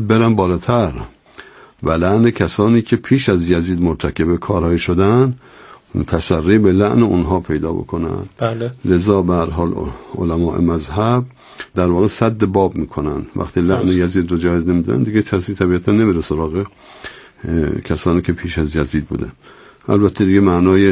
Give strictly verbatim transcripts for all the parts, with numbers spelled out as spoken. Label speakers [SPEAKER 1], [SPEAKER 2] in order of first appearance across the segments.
[SPEAKER 1] باید برن بالاتر و لعن کسانی که پیش از یزید مرتکب کارهای شدن تسری به لعن اونها پیدا بکنن.
[SPEAKER 2] بله.
[SPEAKER 1] لذا به هر حال علماء مذهب در واقع سد باب میکنن. وقتی لعن یزید رو جایز نمیدونن دیگه کسی طبیعتا نمیره سراغ کسانی که پیش از یزید بوده. البته دیگه معنای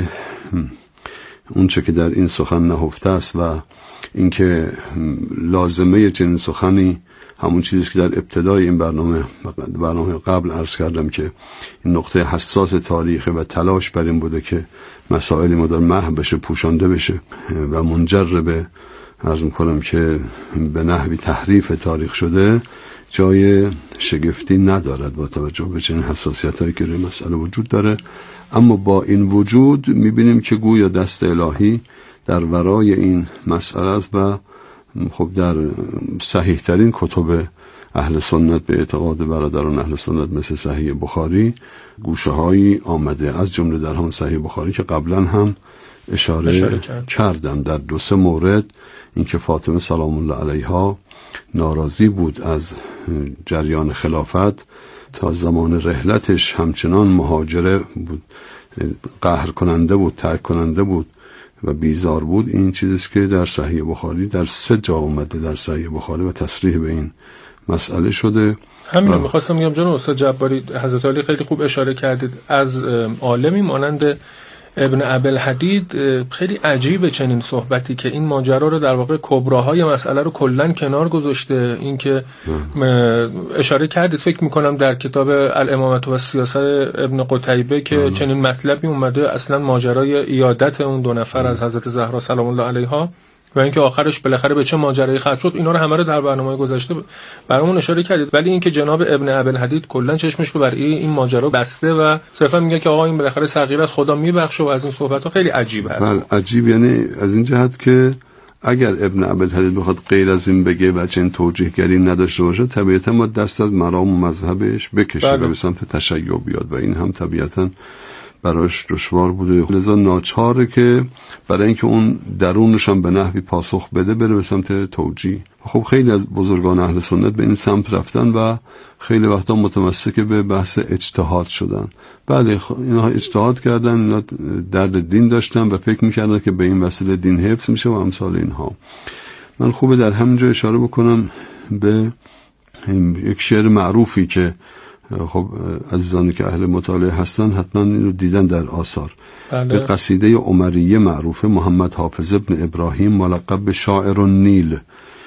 [SPEAKER 1] اون چه که در این سخن نهفته است و اینکه لازمه چنین سخنی همون چیزی که در ابتدای این برنامه برنامه قبل عرض کردم که این نقطه حساس تاریخ و تلاش بر این بوده که مسائلی مدار محو بشه، پوشانده بشه و منجر به عرض میکنم که به نحوی تحریف تاریخ شده، جای شگفتی ندارد با توجه به چنین حساسیت هایی که روی مسئله وجود داره. اما با این وجود میبینیم که گویا دست الهی در ورای این مسئله است و خب در صحیح ترین کتب اهل سنت به اعتقاد برادران اهل سنت مثل صحیح بخاری گوشه هایی آمده، از جمله در همون صحیح بخاری که قبلا هم اشاره, اشاره کرد. کردم در دو سه مورد اینکه فاطمه سلام الله علیها ناراضی بود از جریان خلافت، تا زمان رحلتش همچنان مهاجره بود، قهر کننده بود، ترک کننده بود و بیزار بود. این چیزیست که در صحیح بخاری در سه جا اومده در صحیح بخاری و تصریح به این مسئله شده.
[SPEAKER 2] همین رو می‌خواستم بگم جناب استاد جباری، حضرت علی خیلی خوب اشاره کردید. از عالمی مانند ابن ابوالحدید خیلی عجیبه چنین صحبتی که این ماجرا رو در واقع کبراهای مسئله رو کلن کنار گذاشته. این که اشاره کردید فکر میکنم در کتاب الامامت و سیاست ابن قتیبه که ام. چنین مطلبی اومده، اصلا ماجرای ایادت اون دو نفر ام. از حضرت زهرا سلام الله علیها و اینکه آخرش بالاخره به چه ماجرایی ختم شد، اینا رو همه رو در برنامه گذاشته برامون اشاره کردید. ولی اینکه جناب ابن ابوالحدید کلا چشمش رو برای این ماجرا بسته و صرفا میگه که آقا این بالاخره صغیر است، خدا میبخشه و از این صحبت‌ها خیلی عجیبه است.
[SPEAKER 1] بله عجیب، یعنی از این جهت که اگر ابن ابوالحدید بخواد غیر از این بگه و چنین توجیهگری نداشته باشه، طبیعتا ما دست از مرام و مذهبش بکشه بله. و به سمت تشیع بیاد و این هم طبیعتا براش دشوار بوده. لذا ناچاره که برای اینکه اون درونش هم به نحوی پاسخ بده بره به سمت توجیه. خب خیلی از بزرگان اهل سنت به این سمت رفتن و خیلی وقتا متمسک به بحث اجتهاد شدن. بله اینها اجتهاد کردن، اینا درد دین داشتن و فکر میکردن که به این وسیله دین حفظ میشه و امثال اینها. من خوبه در همینجا اشاره بکنم به یک شعر معروفی که خب عزیزانی که اهل مطالعه هستن حتما اینو دیدن در آثار. بله. به قصیده عمریه معروفه محمد حافظ ابن ابراهیم ملقب به شاعر النیل.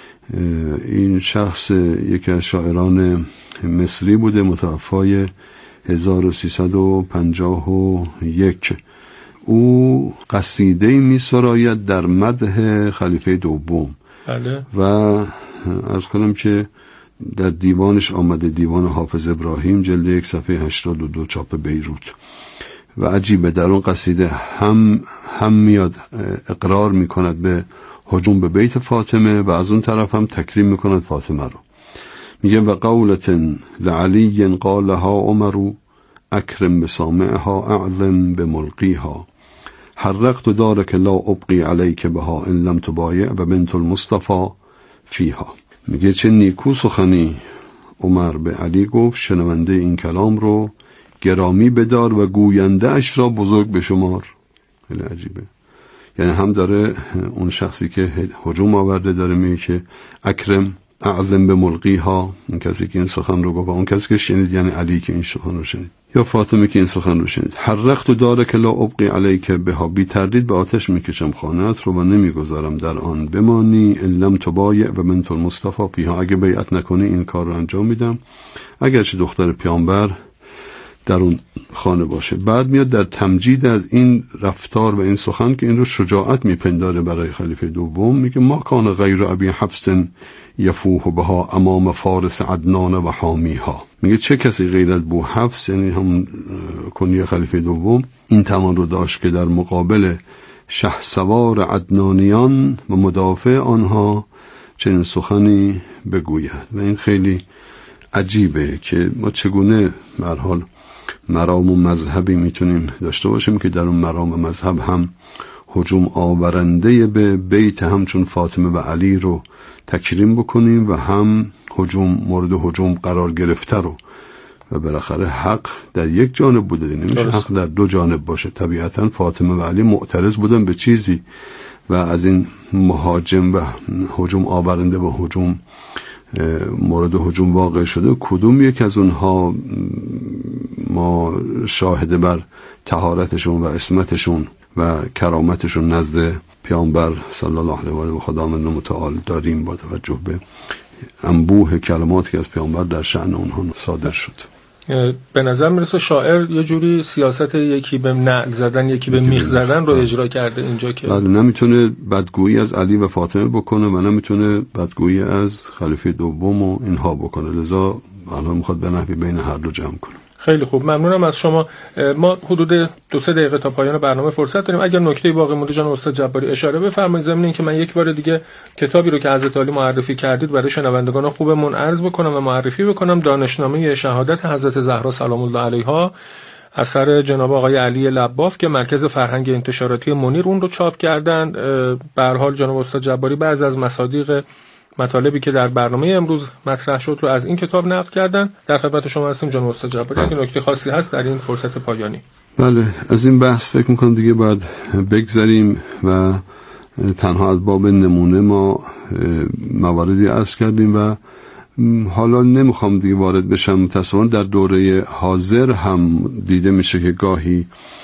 [SPEAKER 1] این شخص یکی از شاعران مصری بوده، متوفای هزار و سیصد و پنجاه و یک. او قصیده می سراید در مدح خلیفه دوم. بله. و عرض کنم که در دیوانش آمده، دیوان حافظ ابراهیم جلد یک صفحه هشتاد و دو چاپ بیروت. و عجیبه در اون قصیده هم هم میاد اقرار میکند به هجوم به بیت فاطمه و از اون طرف هم تکریم میکند فاطمه رو. میگه و قولت لعلی قالها عمر اکرم بسامعها اعظم بملقیها حرقت دارك لا ابقی علیک بها ان لم تبایع و بنت المصطفى فیها. میگه چه نیکو سخنی عمر به علی گفت، شنونده این کلام رو گرامی بدار و گوینده اش را بزرگ بشمار. خیلی عجیبه، یعنی هم داره اون شخصی که هجوم آورده داره میگه که اکرم اعظم به ملقی ها، اون کسی که این سخن رو گفت، اون کسی که شنید یعنی علی که این سخن رو شنید یا فاطمه که این سخن رو شنید. حرقت دارک لا ابقی علیک بها، بی تردید به آتش میکشم خانه‌ات رو و نمیگذارم در آن بمانی. ان لم تبایع و بنت المصطفى فیها، اگه بیعت نکنی این کار رو انجام میدم، اگرچه دختر پیامبر در اون خانه باشه. بعد میاد در تمجید از این رفتار و این سخن که این رو شجاعت میپنداره برای خلیفه دوم، میگه ما کان غیر ابی حفص یفوه بها امام فارس عدنان و حامیها. میگه چه کسی غیر از بو حفص، یعنی همون کنیه خلیفه دوم، این توان رو داشت که در مقابل شهسوار عدنانیان و مدافع آنها چنین سخنی بگوید. و این خیلی عجیبه که ما چگونه به هر حال مرام و مذهبی میتونیم داشته باشیم که در اون مرام و مذهب هم هجوم آورنده به بیت همچون فاطمه و علی رو تکریم بکنیم و هم هجوم مورد هجوم قرار گرفته رو. و بالاخره حق در یک جانب بوده، نمیشه حق در دو جانب باشه. طبیعتا فاطمه و علی معترض بودن به چیزی و از این مهاجم و هجوم آورنده و هجوم مورد هجوم واقع شده، کدوم یک از اونها ما شاهد بر طهارتشون و عصمتشون و کرامتشون نزد پیامبر صلی الله علیه و آله و خداوند متعال داریم با توجه به انبوه کلماتی که از پیامبر در شأن اونها صادر شد.
[SPEAKER 2] به نظر میرسه شاعر یه جوری سیاست یکی به نعل زدن یکی به میخ زدن رو اجرا کرده اینجا که
[SPEAKER 1] بله، نمیتونه بدگویی از علی و فاطمه بکنه و نمیتونه بدگویی از خلیفه دوم و اینها بکنه، لذا الان میخواد به نحوی بین هر دو جمع کنه.
[SPEAKER 2] خیلی خوب، ممنونم از شما. ما حدود دو سه دقیقه تا پایان برنامه فرصت داریم. اگر نکته باقی مونده جناب استاد جباری اشاره بفرمایید، ضمن اینکه من یک بار دیگه کتابی رو که حضرت علی معرفی کردید برای شنوندگان خوبمون عرض بکنم و معرفی بکنم. دانشنامه شهادت حضرت زهرا سلام الله علیها، اثر جناب آقای علی لباف که مرکز فرهنگ انتشاراتی منیر اون رو چاپ کردن. به هر حال جناب استاد جباری بعضی از مصادیق مطالبی که در برنامه امروز مطرح شد رو از این کتاب نقل کردن. در خدمت شما هستیم جناب استاد جباری. اگه نکته خاصی هست در این فرصت پایانی.
[SPEAKER 1] بله، از این بحث فکر می‌کنم دیگه باید بگذریم و تنها از باب نمونه ما مواردی عرض کردیم و حالا نمیخوام دیگه وارد بشم. متأسفانه در دوره حاضر هم دیده میشه که گاهی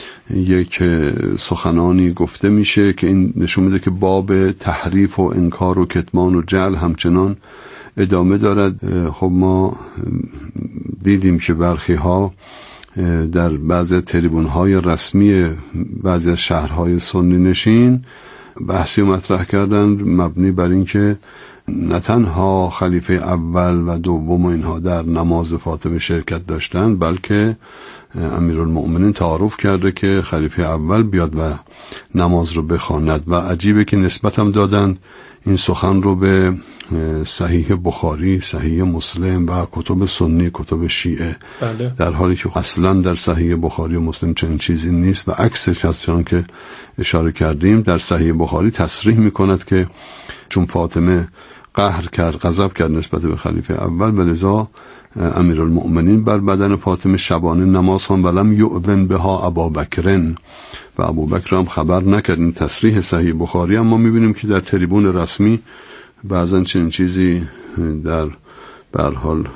[SPEAKER 1] یک سخنانی گفته میشه که این نشون میده که باب تحریف و انکار و کتمان و جعل همچنان ادامه دارد. خب ما دیدیم که برخی ها در بعضی تریبون های رسمی بعضی از شهرهای سنی نشین بحثی مطرح کردن مبنی بر این که نه تنها خلیفه اول و دوم اینها در نماز فاطمه شرکت داشتن، بلکه امیرالمؤمنین تعارف کرده که خلیفه اول بیاد و نماز رو بخواند و عجیبه که نسبت هم دادن این سخن رو به صحیح بخاری، صحیح مسلم و کتب سنی، کتب شیعه. بله. در حالی که اصلا در صحیح بخاری و مسلم چنین چیزی نیست و عکسش از چنان که اشاره کردیم در صحیح بخاری تصریح میکند که چون فاطمه قهر کرد، غضب کرد نسبت به خلیفه اول، ولذا امیرالمؤمنین بر بدن فاطمه شبانه نماز خواند ولم یؤذن بها ابابکرن و ابوبکر هم خبر نکرد. این تصریح صحیح بخاری. اما میبینیم که در تریبون رسمی بعضن چنین چیزی در به هر حال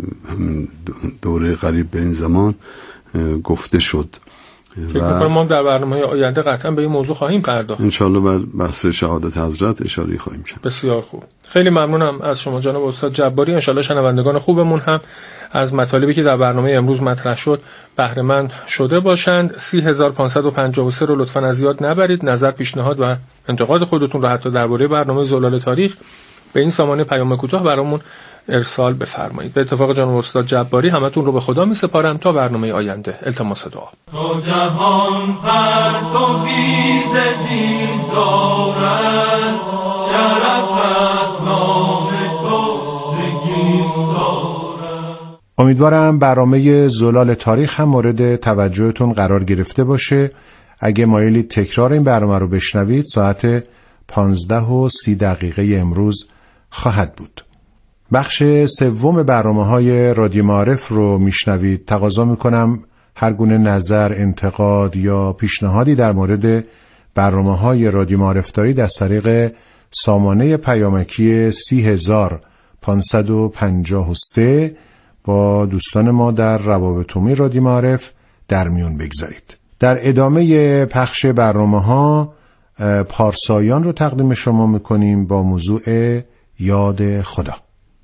[SPEAKER 1] دوره قریب به این زمان گفته شد.
[SPEAKER 2] فکر می‌کنم ما در برنامه آینده قطعا به این موضوع خواهیم پرداخت.
[SPEAKER 1] انشالله بر بحث شهادت حضرت اشاره خواهیم کرد.
[SPEAKER 2] بسیار خوب. خیلی ممنونم از شما جناب استاد جباری. انشالله شنوندگان خوبمون هم از مطالبی که در برنامه امروز مطرح شد بهره مند شده باشند. سی هزار و پانصد و پنجاه و سه رو لطفاً از یاد نبرید. نظر، پیشنهاد و انتقاد خودتون رو حتی درباره برنامه زلال تاریخ به این سامانه پیام کوتاه برامون ارسال بفرمایید. به اتفاق جناب استاد جباری همتون رو به خدا می سپارم تا برنامه آینده. التماس دعا.
[SPEAKER 3] تو جهان پر تو بیز دین دارد، شرف از نام تو بگین دارد.
[SPEAKER 4] امیدوارم برنامه زلال تاریخ هم مورد توجهتون قرار گرفته باشه. اگه مایلید تکرار این برنامه رو بشنوید ساعت پانزده و سی دقیقه امروز خواهد بود. بخش سوم برنامه‌های رادیو معارف رو میشنوید. تقاضا میکنم هر گونه نظر، انتقاد یا پیشنهادی در مورد برنامه‌های رادیو معارف دارید از طریق سامانه پیامکی سی هزار و پانصد و پنجاه و سه با دوستان ما در روابط عمومی رادیو معارف در میون بگذارید. در ادامه پخش برنامه‌ها پارسایان رو تقدیم شما میکنیم با موضوع یاد خدا.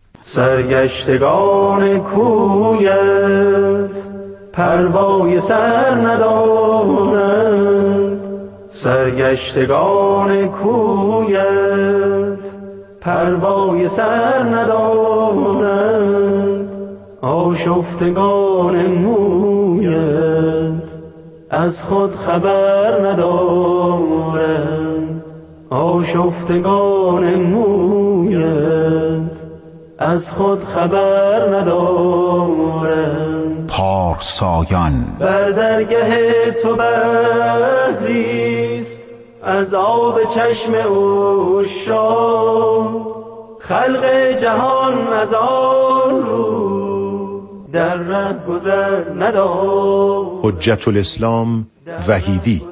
[SPEAKER 3] سرگشتگان کویت پروای سر ندارند، سرگشتگان کویت پروای سر ندارند، آشفتگان مویت از خود خبر ندارند، آشفتگان مویت از خود خبر ندارند.
[SPEAKER 5] پارسایان
[SPEAKER 3] بر درگه تو بحریست از آب چشم او شد، خلق جهان از آن رو در ره گذر ندارد.
[SPEAKER 4] حجت الاسلام وحیدی.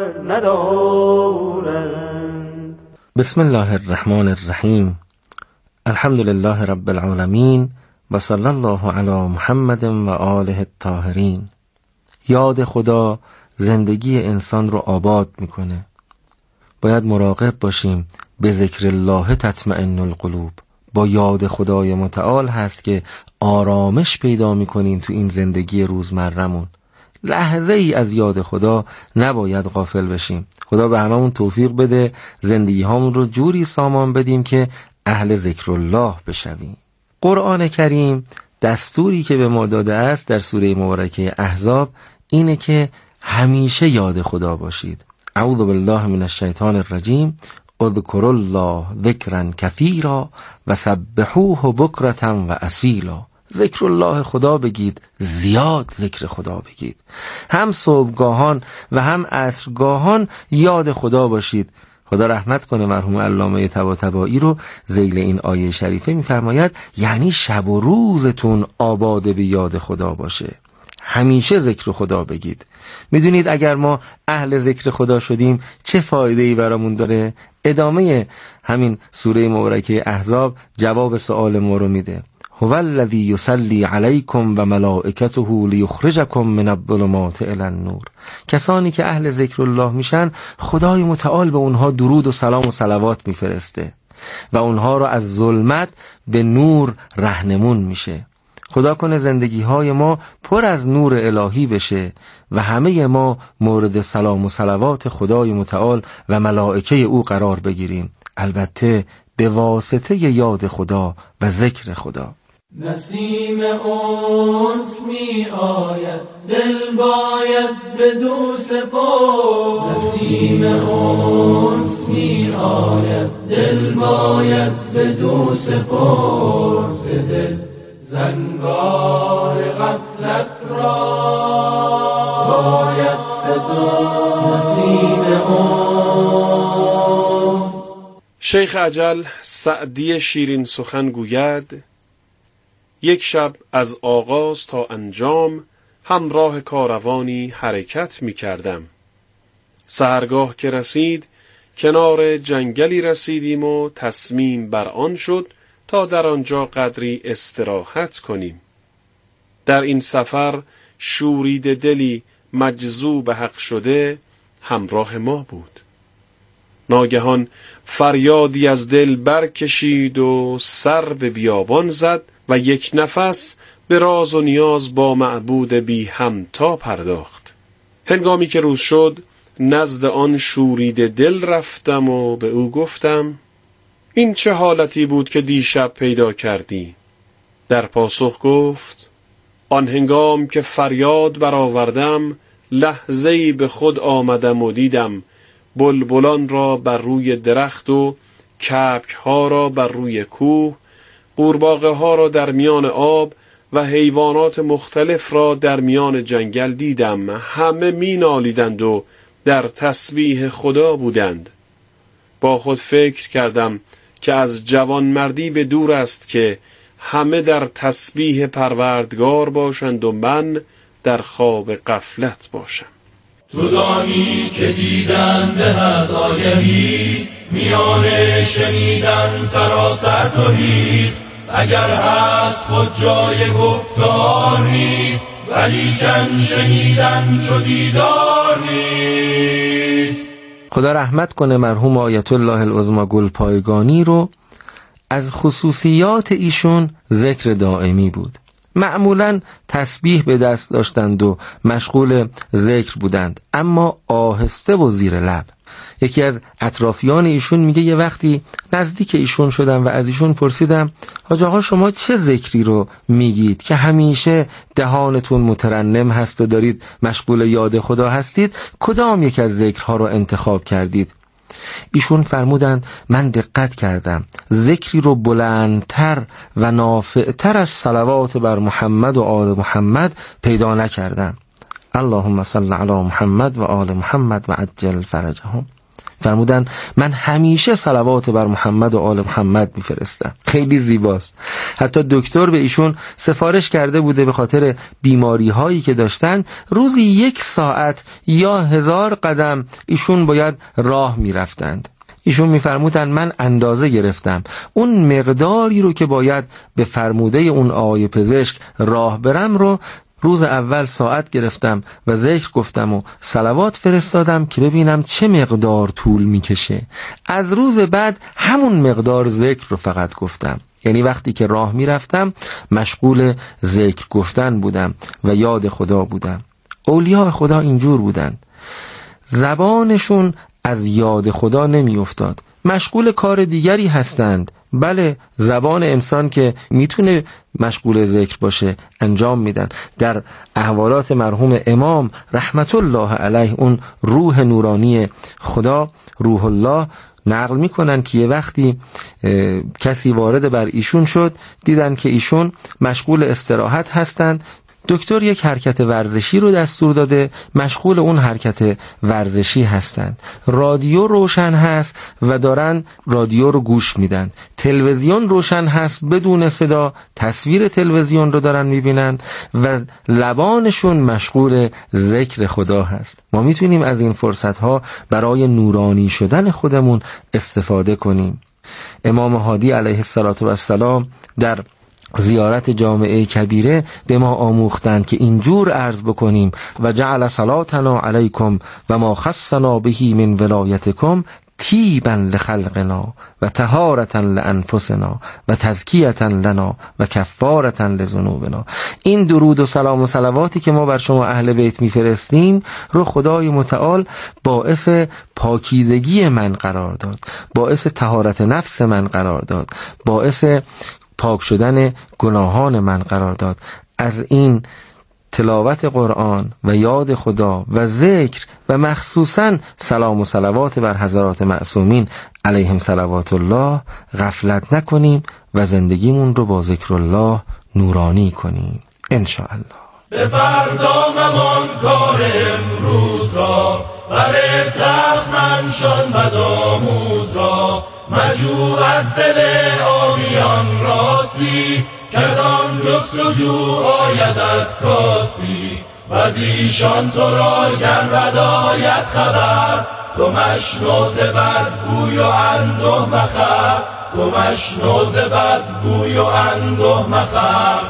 [SPEAKER 5] بسم الله الرحمن الرحیم. الحمد لله رب العالمین و صلی الله علی محمد و آله الطاهرین. یاد خدا زندگی انسان رو آباد میکنه. باید مراقب باشیم. به ذکر الله تطمئن القلوب. با یاد خدای متعال هست که آرامش پیدا میکنیم تو این زندگی روزمرمون. لحظه ای از یاد خدا نباید غافل بشیم. خدا به هممون توفیق بده زندگی هامون رو جوری سامان بدیم که اهل ذکر الله بشویم. قرآن کریم دستوری که به ما داده است در سوره مبارکه احزاب اینه که همیشه یاد خدا باشید. اعوذ بالله من الشیطان الرجیم. اذکروا الله ذکرا کثیرا و سبحوه بکرة و اصیلا. ذکر الله خدا بگید، زیاد ذکر خدا بگید. هم صبحگاهان و هم عصرگاهان یاد خدا باشید. خدا رحمت کنه مرحوم علامه طباطبایی رو ذیل این آیه شریفه میفرماید یعنی شب و روزتون آباد به یاد خدا باشه. همیشه ذکر خدا بگید. میدونید اگر ما اهل ذکر خدا شدیم چه فایده‌ای برامون داره؟ ادامه همین سوره مبارکه احزاب جواب سوال ما رو میده. هو الذی یصلی علیکم و ملائکته لیخرجکم من الظلمات الی النور. کسانی که اهل ذکر الله میشن خدای متعال به اونها درود و سلام و صلوات میفرسته و اونها رو از ظلمت به نور رهنمون میشه. خدا کنه زندگی های ما پر از نور الهی بشه و همه ما مورد سلام و صلوات خدای متعال و ملائکه او قرار بگیریم، البته به واسطه یاد خدا و ذکر خدا.
[SPEAKER 3] نسیم اونس می آید دل باید به دو سپار. نسیم اونس می آید دل باید به دو سپار. دل زنگار غفلت را باید ستار. نسیم اونس.
[SPEAKER 6] شیخ اجل سعدی شیرین سخن گوید یک شب از آغاز تا انجام همراه کاروانی حرکت می کردم. سحرگاه که رسید کنار جنگلی رسیدیم و تصمیم بر آن شد تا در آنجا قدری استراحت کنیم. در این سفر شورید دلی مجذوب حق شده همراه ما بود. ناگهان فریادی از دل برکشید و سر به بیابان زد و یک نفس به راز و نیاز با معبود بی همتا پرداخت. هنگامی که روز شد نزد آن شورید دل رفتم و به او گفتم این چه حالتی بود که دیشب پیدا کردی؟ در پاسخ گفت آن هنگام که فریاد برآوردم لحظه‌ای به خود آمدم و دیدم بلبلان را بر روی درخت و کبک ها را بر روی کوه، قورباغه ها را در میان آب و حیوانات مختلف را در میان جنگل دیدم. همه می نالیدند و در تسبیح خدا بودند. با خود فکر کردم که از جوانمردی به دور است که همه در تسبیح پروردگار باشند و من در خواب غفلت باشم.
[SPEAKER 3] تو دانی که دیدن به از آگهیست، میان شنیدن سراسر توهیست. اگر هست خود جای گفتار نیست، ولیکن شنیدن چو دیدار نیست.
[SPEAKER 5] خدا رحمت کنه مرحوم آیت الله العظمی گلپایگانی رو. از خصوصیات ایشون ذکر دائمی بود. معمولاً تسبیح به دست داشتند و مشغول ذکر بودند، اما آهسته و زیر لب. یکی از اطرافیان ایشون میگه یه وقتی نزدیک ایشون شدم و از ایشون پرسیدم حاج آقا شما چه ذکری رو میگید که همیشه دهانتون مترنم هست و دارید مشغول یاد خدا هستید؟ کدام یک از ذکرها رو انتخاب کردید؟ ایشون فرمودند من دقت کردم ذکری رو بلندتر و نافعتر از صلوات بر محمد و آل محمد پیدا نکردم. اللهم صل علی محمد و آل محمد و عجل فرجهم. فرمودن من همیشه صلوات بر محمد و آل محمد میفرستم. خیلی زیباست. حتی دکتر به ایشون سفارش کرده بوده به خاطر بیماری هایی که داشتن روزی یک ساعت یا هزار قدم ایشون باید راه میرفتند. ایشون میفرمودن من اندازه گرفتم اون مقداری رو که باید به فرموده اون آقای پزشک راه برم رو روز اول ساعت گرفتم و ذکر گفتم و صلوات فرستادم که ببینم چه مقدار طول میکشه. از روز بعد همون مقدار ذکر رو فقط گفتم. یعنی وقتی که راه میرفتم مشغول ذکر گفتن بودم و یاد خدا بودم. اولیاء خدا اینجور بودن، زبانشون از یاد خدا نمی افتاد، مشغول کار دیگری هستند. بله زبان انسان که میتونه مشغول ذکر باشه انجام میدن. در احوالات مرحوم امام رحمت الله علیه اون روح نورانی خدا روح الله نقل میکنن که یه وقتی کسی وارد بر ایشون شد، دیدن که ایشون مشغول استراحت هستند. دکتر یک حرکت ورزشی رو دستور داده، مشغول اون حرکت ورزشی هستن. رادیو روشن هست و دارن رادیو رو گوش میدن. تلویزیون روشن هست بدون صدا، تصویر تلویزیون رو دارن میبینن و لبانشون مشغول ذکر خدا هست. ما میتونیم از این فرصت ها برای نورانی شدن خودمون استفاده کنیم. امام هادی علیه السلام در زیارت جامعه کبیره به ما آموختند که اینجور عرض بکنیم و جعل صلاتنا علیکم و ما خصنا بهی من ولایتکم تیبا لخلقنا و طهارتا لانفسنا و تزکیتا لنا و کفارتا لذنوبنا. این درود و سلام و صلواتی که ما بر شما اهل بیت میفرستیم رو خدای متعال باعث پاکیزگی من قرار داد، باعث طهارت نفس من قرار داد، باعث پاک شدن گناهان من قرار داد. از این تلاوت قرآن و یاد خدا و ذکر و مخصوصاً سلام و صلوات بر حضرات معصومین علیهم صلوات الله غفلت نکنیم و زندگیمون رو با ذکر الله نورانی کنیم انشاءالله.
[SPEAKER 3] به فردا ممان کار امروز را، بر تخت منشان و داموز را، مجو از دل آبیان راستی، کردان جستجو آیدت کاستی، و زیشان تو را گرد آید خبر، تو مشنو ز بدگوی و انده مخر، تو مشنو ز بدگوی و انده مخر.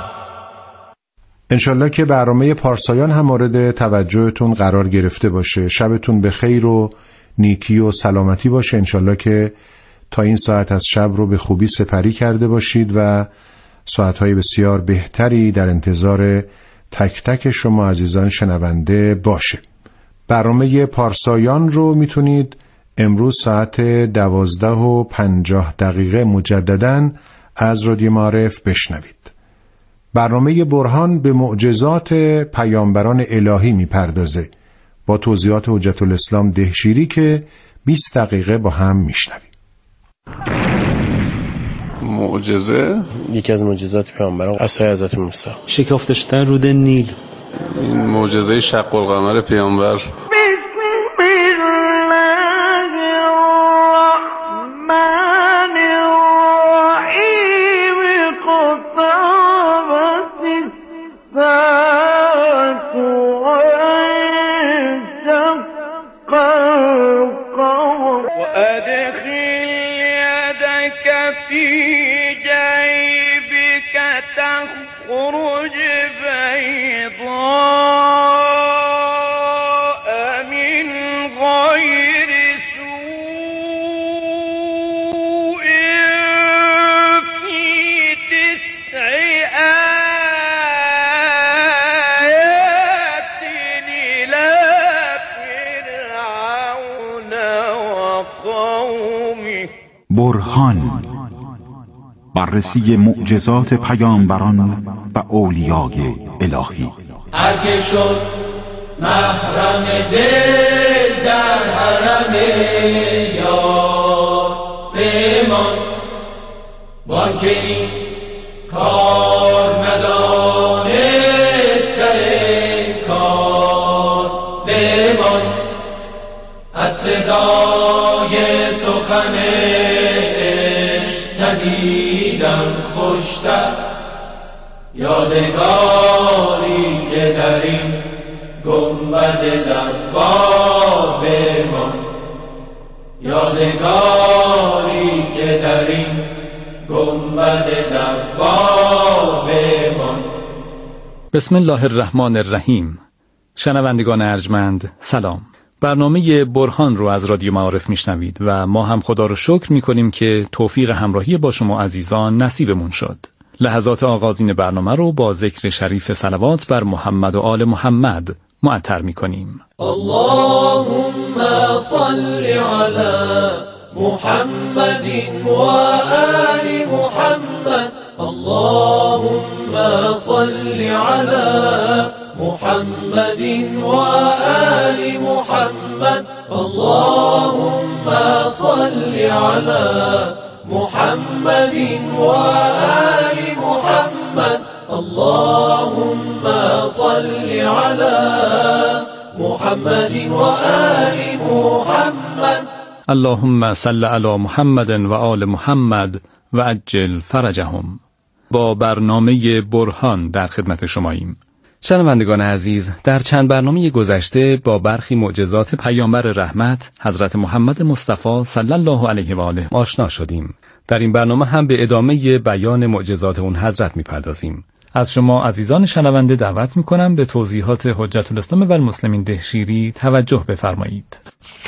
[SPEAKER 4] انشالله که برنامه پارسایان هم مورد توجهتون قرار گرفته باشه. شبتون به خیر و نیکی و سلامتی باشه. انشالله که تا این ساعت از شب رو به خوبی سپری کرده باشید و ساعتهای بسیار بهتری در انتظار تک تک شما عزیزان شنونده باشه. برنامه پارسایان رو میتونید امروز ساعت دوازده و پنجاه دقیقه مجدداً از رادیو معارف بشنوید. برنامه برهان به معجزات پیامبران الهی میپردازه با توضیحات حجت الاسلام دهشیری که بیست دقیقه با هم میشنوید.
[SPEAKER 6] معجزه
[SPEAKER 7] یکی از معجزات پیامبران عصای حضرت موسی،
[SPEAKER 8] شکافته شدن رود نیل،
[SPEAKER 6] این معجزه شق القمر پیامبر.
[SPEAKER 9] برهان، بررسی معجزات پیامبران و اولیای الهی.
[SPEAKER 3] هر که شد محرم دل در حرم یار، بمان بان که این کار ندانست در این کار، بمان از صدا سخن عشق ندیدم خوشتر، یادگاری که در این گنبد دوار بمان، یادگاری که در این گنبد دوار بمان.
[SPEAKER 10] بسم الله الرحمن الرحیم. شنوندگان ارجمند سلام. برنامه برهان رو از رادیو معارف میشنوید و ما هم خدا رو شکر میکنیم که توفیق همراهی با شما عزیزان نصیبمون شد. لحظات آغازین برنامه رو با ذکر شریف صلوات بر محمد و آل محمد معطر میکنیم.
[SPEAKER 3] اللهم صل علی محمد و آل محمد، اللهم صل علی محمد و آل محمد، اللهم صل علی محمد و آل محمد، اللهم صل علی محمد و آل محمد.
[SPEAKER 10] اللهم صل علی محمد و آل محمد و عجل فرجهم. با برنامه برهان در خدمت شماییم. شنوندگان عزیز، در چند برنامه گذشته با برخی معجزات پیامبر رحمت حضرت محمد مصطفی صلی الله علیه و آله آشنا شدیم. در این برنامه هم به ادامه بیان معجزات اون حضرت میپردازیم. از شما عزیزان شنونده دعوت میکنم به توضیحات حجت الاسلام و المسلمین دهشیری توجه بفرمایید.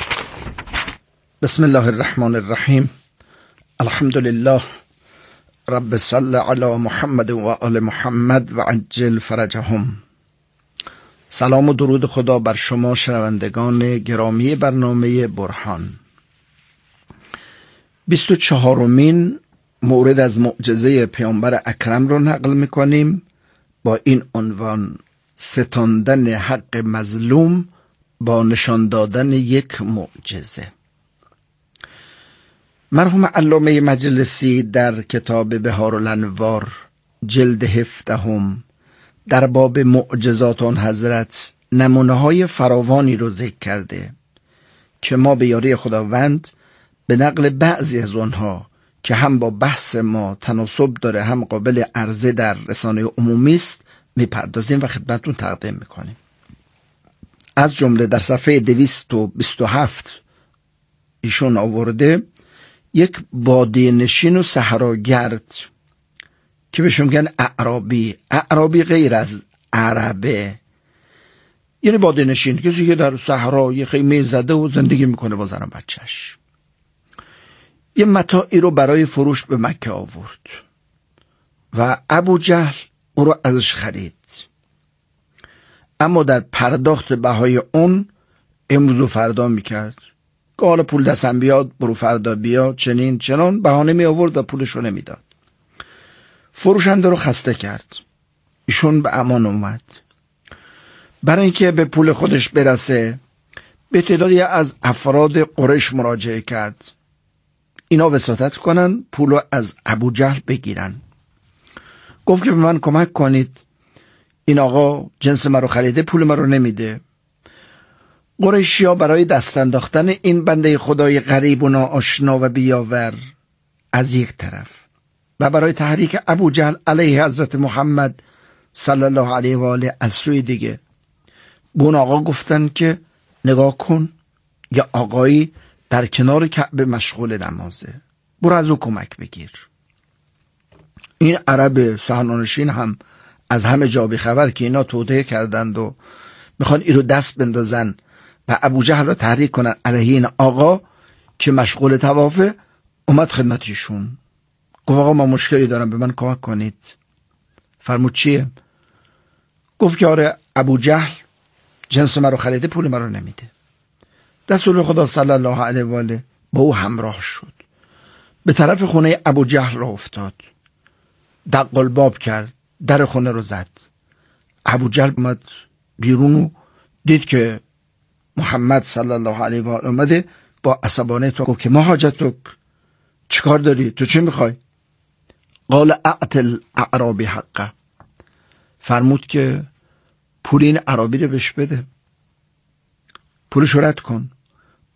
[SPEAKER 11] بسم الله الرحمن الرحیم. الحمد لله رب صل علی محمد و آل محمد و عجل فرجهم. سلام و درود خدا بر شما شنوندگان گرامی برنامه برهان. بیست و چهارمین مورد از معجزه پیامبر اکرم رو نقل میکنیم با این عنوان: ستاندن حق مظلوم با نشان دادن یک معجزه. مرحوم علامه مجلسی در کتاب بهارالانوار جلد هفدهم در باب معجزات آن حضرت نمونه‌های فراوانی رو ذکر کرده که ما به یاری خداوند به نقل بعضی از آنها که هم با بحث ما تناسب داره هم قابل عرضه در رسانه عمومی است میپردازیم و خدمتتون تقدیم میکنیم. از جمله در صفحه دویست و بیست و هفت ایشون آورده یک بادیه نشین و صحراگرد که بهش میگن اعرابی. اعرابی غیر از عربه، یعنی بادیه نشین، کسی که در صحرا یه خیمه زده و زندگی میکنه با زن و بچهش. یه متاعی رو برای فروش به مکه آورد و ابو جهل او رو ازش خرید، اما در پرداخت بهای اون امروز و فردا میکرد که حالا پول دستم بیاد برو فردا بیا، چنین چنان بهانه می آورد و پولش رو نمیداد. فروشنده رو خسته کرد، ایشون به امان اومد. برای اینکه به پول خودش برسه به تعدادی از افراد قریش مراجعه کرد، اینا وساطت کنن پول رو از ابو جهل بگیرن. گفت که به من کمک کنید، این آقا جنس من رو خریده پول من رو نمیده. قریشی‌ها برای دست انداختن این بنده خدای غریب و ناآشنا و بیاور از یک طرف و برای تحریک ابو جهل علیه حضرت محمد صلی الله علیه و آله از سوی دیگه، به اون آقا گفتن که نگاه کن، یا آقایی در کنار کعبه مشغول نمازه، برو از او کمک بگیر. این عرب صحرانشین هم از همه جا بیخبر که اینا توطئه کردند و میخوان این رو دست بندازن و ابو جهل رو تحریک کنن علیه این آقا که مشغول طوافه، اومد خدمتیشون گفت آقا من مشکلی دارم، به من کمک کنید. فرمود چیه؟ گفت که آره ابو جهل جنس من رو خریده پول من رو نمیده. رسول خدا صلی الله علیه و آله با او همراه شد، به طرف خونه ابو جهل را افتاد، دق الباب کرد، در خونه رو زد. ابو جهل اومد بیرون و دید که محمد صلی الله علیه و آله اومده، با عصبانیت گفت که ما حاجتک، چیکار داری؟ تو چی میخوای؟ قال اعطل اعرابی حقه. فرمود که پول این عربی رو بهش بده، پولش رد کن.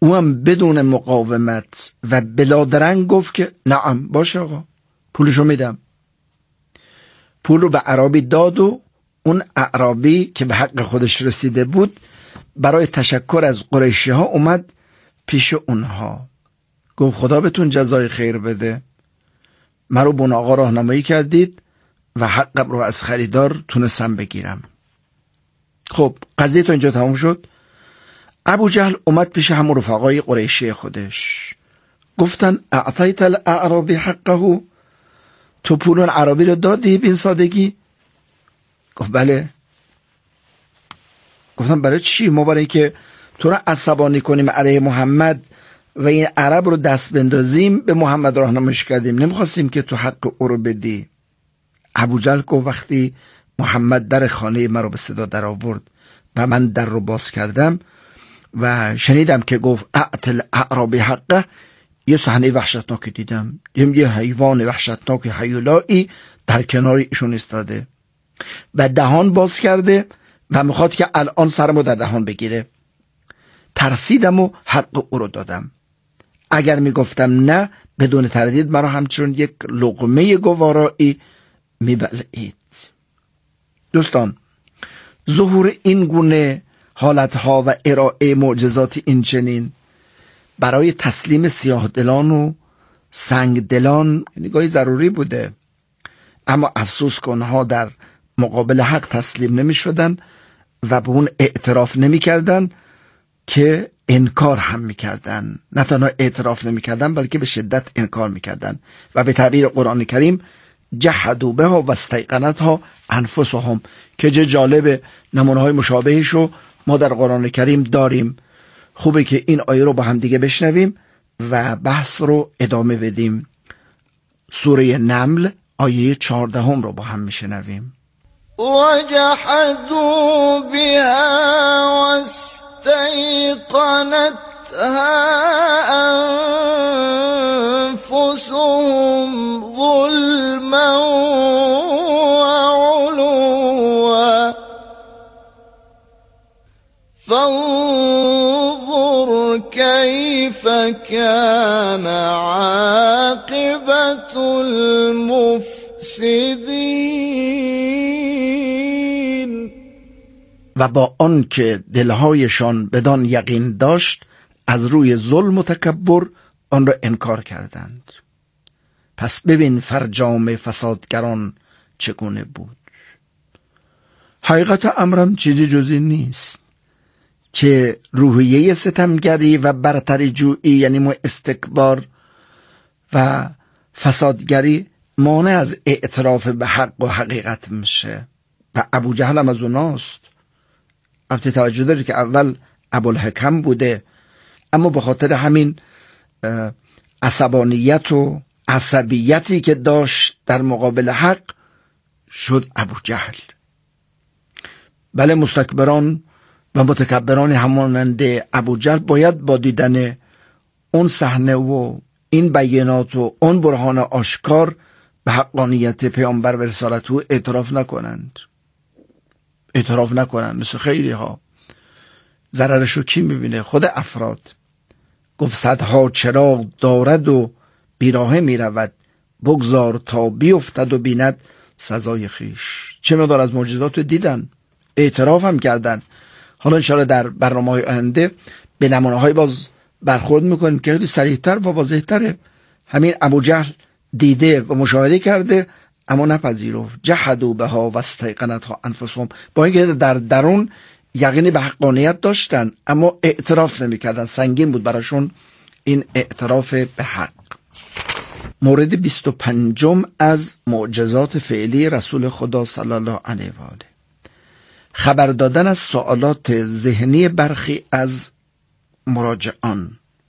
[SPEAKER 11] او هم بدون مقاومت و بلا درنگ گفت که نعم باشه آقا، پولشو میدم. پول رو به اعرابی داد و اون اعرابی که به حق خودش رسیده بود برای تشکر از قریشی ها اومد پیش اونها، گفت خدا بهتون جزای خیر بده، من رو بون آقا راهنمایی کردید و حقم رو از خریدار تونستم بگیرم. خب قضیه تا اینجا تموم شد. ابو جهل اومد پیش همون رفقای قریشی خودش، گفتن اعطیت الاعرابی حقه، تو پولون عربی رو دادی بین سادگی؟ گفت بله. گفتم برای چی؟ ما برای اینکه تو رو عصبانی کنیم علیه محمد و این عرب رو دست بندازیم به محمد راهنماییش کردیم، نمیخواستیم که تو حق او رو بدی. ابو جهل گفت وقتی محمد در خانه من رو به صدا در آورد و من در رو باز کردم و شنیدم که گفت اعطل اعرابی حقه، یه صحنه وحشتناکی دیدم. دیدم یه حیوان وحشتناک هیولایی در کنار ایشون ایستاده و دهان باز کرده و میخواد که الان سرمو در دهان بگیره. ترسیدم و حق او رو دادم. اگر میگفتم نه بدون تردید مرا همچون یک لقمه گوارایی میبلعید. دوستان، ظهور این گونه حالتها و ارائه معجزات این چنین برای تسلیم سیاه دلان و سنگ دلان نگاهی ضروری بوده، اما افسوس که آنها در مقابل حق تسلیم نمی شدن و به اون اعتراف نمی کردن که انکار هم می کردن. نه تنها اعتراف نمی کردن بلکه به شدت انکار می کردن و به تعبیر قرآن کریم جحدوا بها و استیقنتها انفسهم، که چه جالب نمونه های مشابهش رو ما در قرآن کریم داریم. خوبه که این آیه رو با هم دیگه بشنویم و بحث رو ادامه بدیم. سوره نمل آیه چهاردهم رو با هم میشنویم.
[SPEAKER 3] وجحدوا بها واستيقنتها أنفسهم ظلما وعلوا فانظر كيف كان عاقبة المفسدين.
[SPEAKER 11] و با آن که دلهایشان بدان یقین داشت از روی ظلم و تکبر آن را انکار کردند. پس ببین فرجام فسادگران چگونه بود. حقیقت امرم چیزی جزی نیست که روحیه ستمگری و برتری جویی، یعنی ما استکبار و فسادگری، مانع از اعتراف به حق و حقیقت میشه و ابو جهل هم از اوناست. البته توجه داری که اول ابوالحکم بوده، اما به خاطر همین عصبانیت و عصبیتی که داشت در مقابل حق شد ابو جهل. بله، مستکبران و متکبران همانند ابو جهل باید با دیدن اون صحنه و این بیانات و اون برهان آشکار به حقانیت پیامبر و رسالت او اعتراف نکنند. اعتراف نکنند. مثل خیلی ها ضررشو کی میبینه؟ خود افراد. گفت صدها چراغ دارد و بیراهه میرود، بگذار تا بیفتد و بیند سزای خیش. چه مقدار از معجزات دیدن، اعتراف هم کردن. حالا انشاءالله در برنامه‌های آینده به نمونه‌های باز برخورد میکنیم که خیلی سریع‌تر و واضح‌تره. همین ابو جهل دیده و مشاهده کرده اما نپذیرفت. جحدوا بها و استیقنتها انفسهم، با اینکه در درون یقین به حقانیت داشتن اما اعتراف نمی‌کردن. سنگین بود براشون این اعتراف به حق. مورد بیست و پنجم از معجزات فعلی رسول خدا صلی الله علیه و آله، خبر دادن از سوالات ذهنی برخی از مراجعان.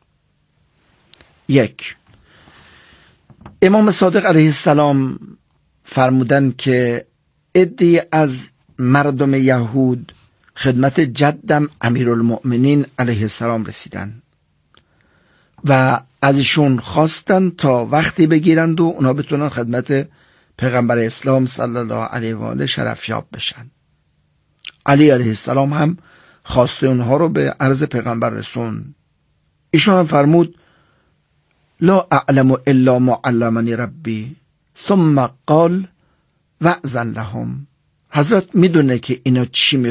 [SPEAKER 11] یک، امام صادق علیه السلام فرمودن که عده‌ای از مردم یهود خدمت جدم امیرالمؤمنین علیه السلام رسیدن و ازشون خواستن تا وقتی بگیرند و اونا بتونن خدمت پیغمبر اسلام صلی الله علیه و آله شرفیاب بشن. علی علیه السلام هم خواسته اونها رو به عرض پیغمبر رسون. ایشون فرمود لا اعلم الا ما علمنی ربی ثم قال وعظا لهم. حضرت میدونه که اینا چی